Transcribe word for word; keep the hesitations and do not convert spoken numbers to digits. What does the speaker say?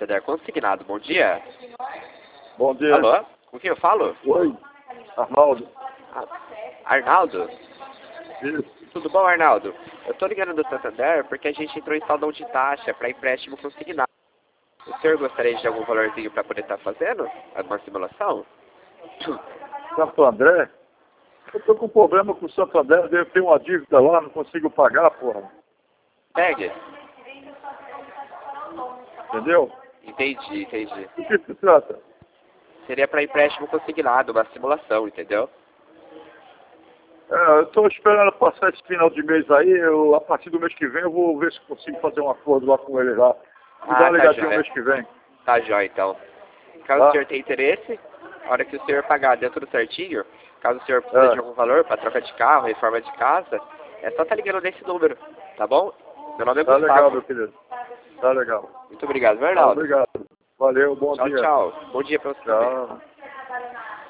Santander Consignado. Bom dia. Bom dia. Alô? Com quem eu falo? Oi, Arnaldo. Ah, Arnaldo? Isso. Tudo bom, Arnaldo? Eu tô ligando do Santander porque a gente entrou em saldão de taxa para empréstimo consignado. O senhor gostaria de algum valorzinho para poder estar fazendo alguma simulação? Santo André? Eu tô com problema com o Santo André, deve ter uma dívida lá, não consigo pagar, porra. Pegue. Entendeu? Entendi, entendi. Do que se trata? Seria para empréstimo consignado, uma simulação, entendeu? É, eu tô esperando passar esse final de mês aí, eu, a partir do mês que vem eu vou ver se consigo fazer um acordo lá com ele lá. Me Ah, dá uma tá ligadinha jóia. mês que vem. Tá jóia, então. Caso Tá. o senhor tenha interesse, a hora que o senhor pagar dentro do certinho, caso o senhor precise É. de algum valor para troca de carro, reforma de casa, é só estar ligando nesse número, tá bom? Meu nome é Tá Gustavo. legal, meu querido. Tá legal. Muito obrigado, Tá, Arnaldo. obrigado. Valeu, bom Tchau, dia. tchau. Bom dia para você também. Tchau.